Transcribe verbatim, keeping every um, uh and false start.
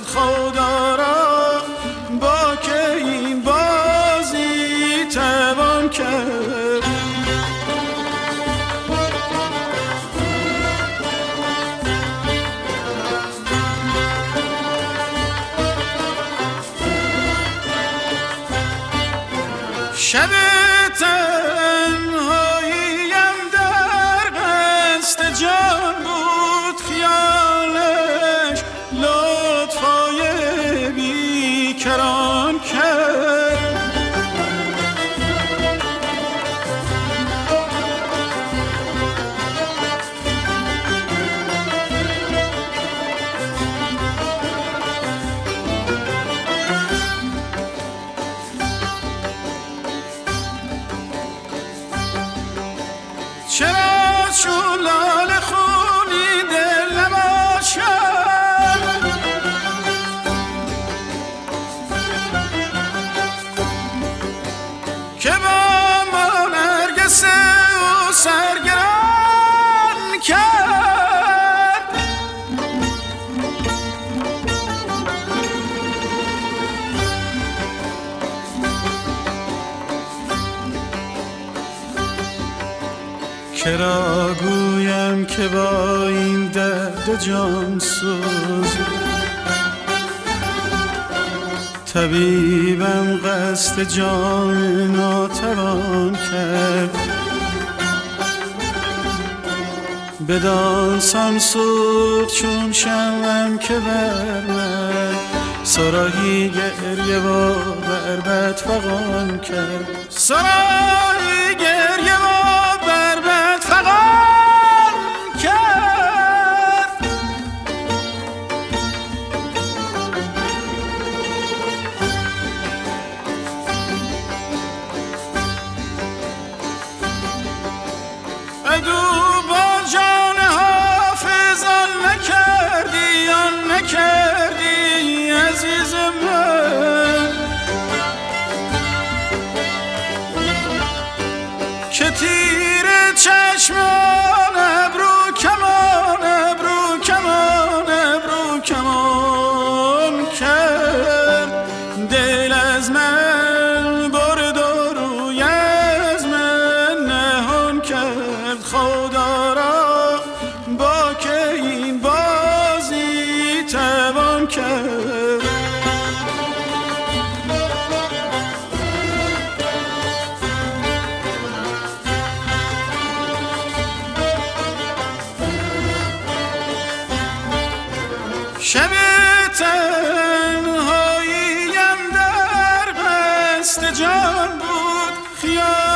خدا را با که این بازی توان کرد. شب تنهاییم در قصد جان بود خیالش لطفای بیکران کرد. چرا چون لاله خونی دل نباشد که با ما نرگس او سرگران کرد. چرا گویم که با این درد جان سوز طبیبم قصد جان ناتوان کرد. بدان سان سوخت چون شمعم که بر من صراحی گریه و بربط فغان کرد. صراحی گریه و بربط فغان کرد. ادو با جان حافظ آن نکردی آن نکردی عزیز من که تیر چشمان ابرو کمان ابرو کمان ابرو کمان کرد. دل از من برد و روی از من نهان کرد. خدا را با که این بازی توان کرد. شب تنهاییم در قصد جان بود خیال